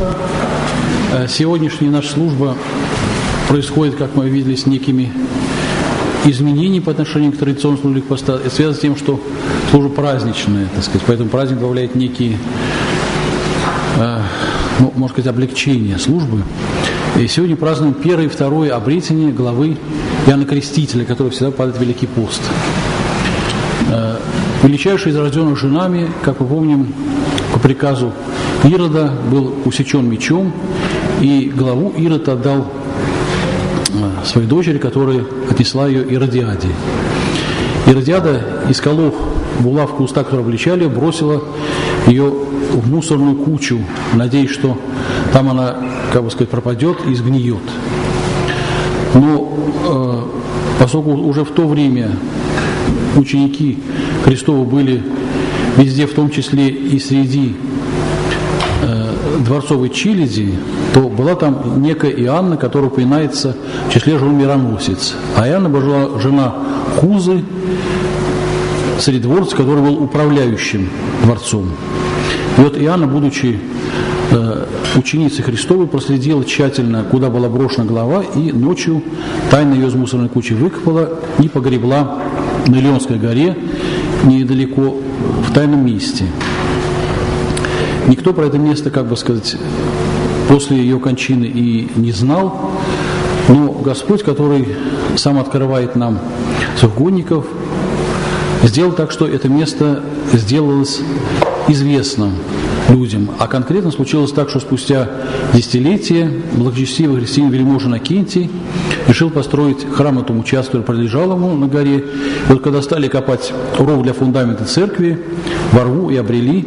Сегодняшняя наша служба происходит, как мы видели, с некими изменениями по отношению к традиционному службе поста. Это связано с тем, что служба праздничная, так сказать, поэтому праздник добавляет некие, можно сказать, облегчения службы. И сегодня празднуем первое и второе обретение главы Иоанна Крестителя, который всегда падает в Великий пост. Величайший из рожденных женами, как мы помним, по приказу Ирода был усечен мечом, и главу Ирод отдал своей дочери, которая отнесла ее Иродиаде. Иродиада, исколов булавку уста, которую обличали, бросила ее в мусорную кучу, надеясь, что там она, как бы сказать, пропадет и сгниет. Но поскольку уже в то время ученики Христовы были везде, в том числе и среди дворцовой челяди, то была там некая Иоанна, которая упоминается в числе жен мироносец. А Иоанна была жена Кузы, царедворца, который был управляющим дворцом. И вот Иоанна, будучи ученицей Христовой, проследила тщательно, куда была брошена глава, и ночью тайно ее из мусорной кучи выкопала и погребла на Илионской горе, недалеко, в тайном месте. Никто про это место, как бы сказать, после ее кончины и не знал, но Господь, который сам открывает нам своих угодников, сделал так, что это место сделалось известным людям. А конкретно случилось так, что спустя десятилетия благочестивый христианин вельможа Иннокентий решил построить храм на том участке, который принадлежал ему на горе. И вот когда стали копать ров для фундамента церкви, во рву и обрели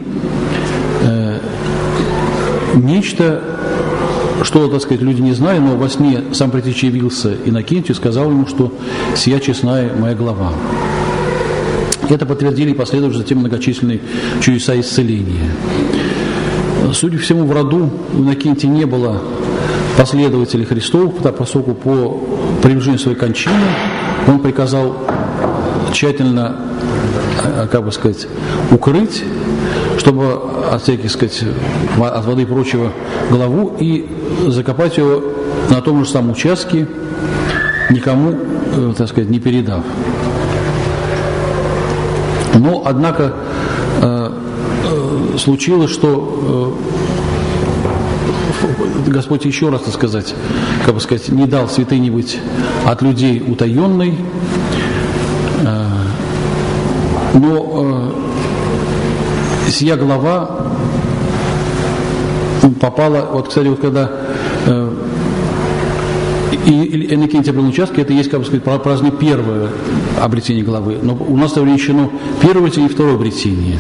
нечто, что, так сказать, люди не знали, но во сне сам Предтеча явился Иннокентию и сказал ему, что «сия честная моя глава». Это подтвердили и последовали затем многочисленные чудеса исцеления. Судя по всему, в роду у Иннокентия не было последователей Христовых, поскольку по приближению своей кончины он приказал тщательно, как бы сказать, укрыть, чтобы от всяких, сказать, от воды и прочего главу, и закопать ее на том же самом участке, никому, так сказать, не передав. Но, однако, случилось, что Господь еще раз, так сказать, как бы сказать, не дал святыне быть от людей утаенной, но сия глава попала, вот, кстати, вот когда Иннокентий обрел участки, это есть, как бы сказать, праздник первое обретение главы, но у нас совмещено первое обретение и второе обретение.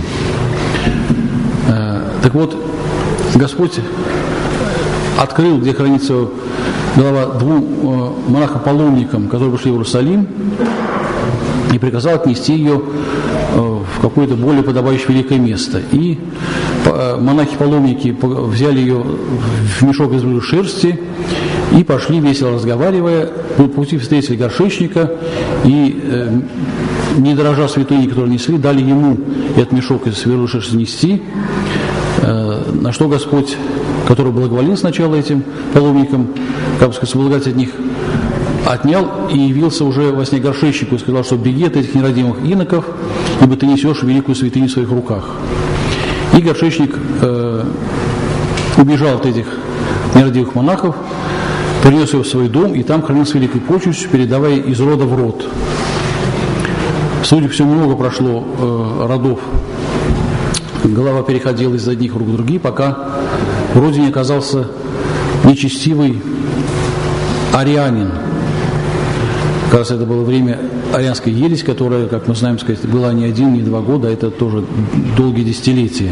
Так вот, Господь открыл, где хранится глава, двум монахам-паломникам, которые пришли в Иерусалим, и приказал отнести ее в какое-то более подобающее великое место. И монахи-паломники взяли ее в мешок из шерсти и пошли, весело разговаривая. По пути встретили горшечника, и, не дорожа святыней, которые несли, дали ему этот мешок из шерсти нести, на что Господь, который благоволил сначала этим паломникам, как бы сказать, благодать от них отнял и явился уже во сне горшечнику и сказал, что беги от этих нерадимых иноков, ибо ты несешь великую святыню в своих руках. И горшечник убежал от этих нерадивых монахов, принес его в свой дом, и там хранил с великой почестью, передавая из рода в род. Судя по всему, много прошло родов. Голова переходила из одних рук в другие, пока в родине оказался нечестивый арианин. Как раз это было время арианской ереси, которая, как мы знаем, сказать, была не 1, не 2 года, а это тоже долгие десятилетия.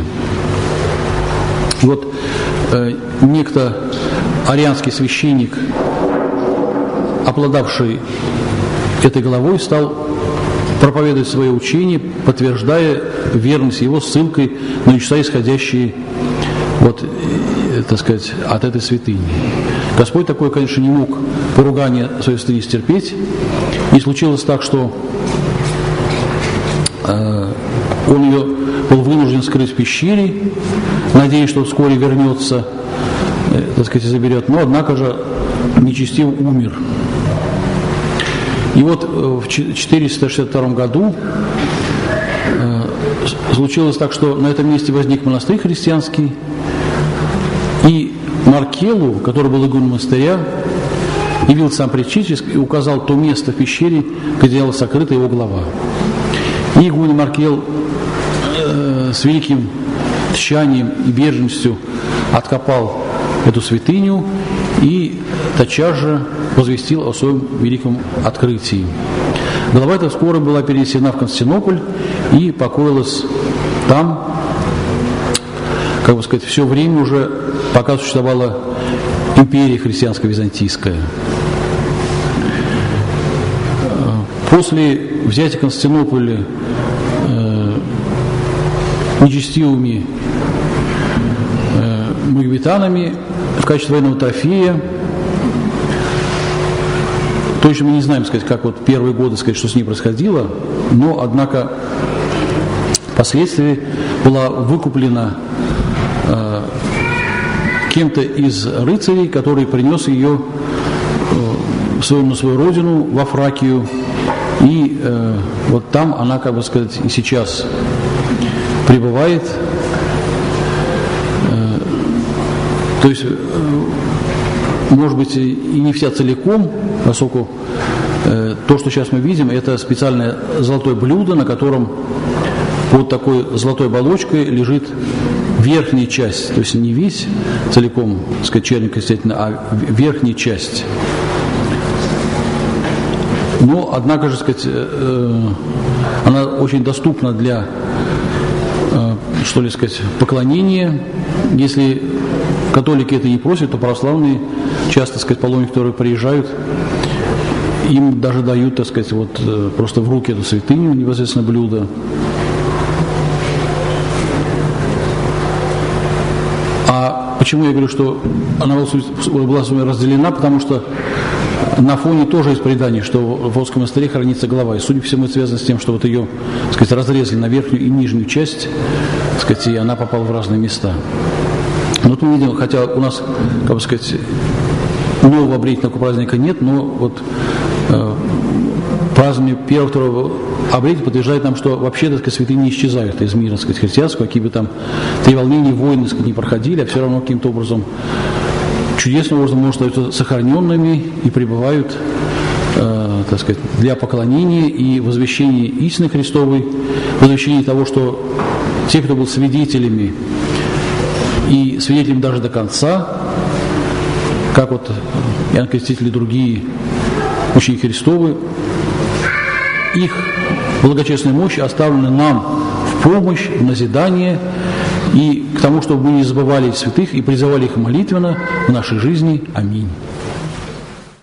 И вот некто арианский священник, обладавший этой головой, стал проповедовать свое учение, подтверждая верность его ссылкой на чудеса, исходящие вот, так сказать, от этой святыни. Господь такое, конечно, не мог поругание своей святыни стерпеть. И случилось так, что он ее был вынужден скрыть в пещере, надеясь, что вскоре вернется так сказать, заберет, но, однако же, нечестив умер. И вот в 462 году случилось так, что на этом месте возник монастырь христианский, и Маркелу, который был игумен монастыря, явился сам Пречистец и указал то место в пещере, где была сокрыта его глава. И игумен Маркел с великим тщанием и бережностью откопал эту святыню и тотчас же возвестил о своем великом открытии. Голова эта скоро была перенесена в Константинополь и покоилась там, как бы сказать, все время уже, пока существовала империя христианско-византийская. После взятия Константинополя нечестивыми магометанами в качестве военного трофея, точно мы не знаем, сказать, как вот первые годы, сказать, что с ней происходило, но, однако, впоследствии была выкуплена кем-то из рыцарей, который принес ее на свою родину, во Фракию, и вот там она, как бы сказать, и сейчас пребывает. То есть, может быть, и не вся целиком, поскольку то, что сейчас мы видим, это специальное золотое блюдо, на котором под такой золотой оболочкой лежит верхняя часть, то есть не весь целиком, так сказать, черник, естественно, а верхняя часть. Но, однако же, сказать, она очень доступна для, что ли сказать, поклонения. Если католики это не просят, то православные, часто, так сказать, паломники, которые приезжают, им даже дают, так сказать, вот просто в руки эту святыню, непосредственно блюдо. А почему я говорю, что она была разделена? Потому что на фоне тоже есть предание, что в Волжском монастыре хранится голова. И, судя по всему, это связано с тем, что вот ее, так сказать, разрезали на верхнюю и нижнюю часть, так сказать, и она попала в разные места. Но вот мы видим, хотя у нас, как бы сказать, нового обретительного праздника нет, но вот празднование первого-второго обретия подтверждает нам, что вообще, так сказать, святыни не исчезают из мира, так сказать, христианского, какие бы там треволнения, войны, так сказать, не проходили, а все равно каким-то образом, чудесным образом, может, остаются сохраненными и пребывают, так сказать, для поклонения и возвещения истины Христовой, возвещения того, что те, кто был свидетелями и свидетелями даже до конца, как вот Иоанн Креститель и другие ученики Христовы, их благочестная мощь оставлена нам в помощь, в назидание и к тому, чтобы мы не забывали святых и призывали их молитвенно в нашей жизни. Аминь.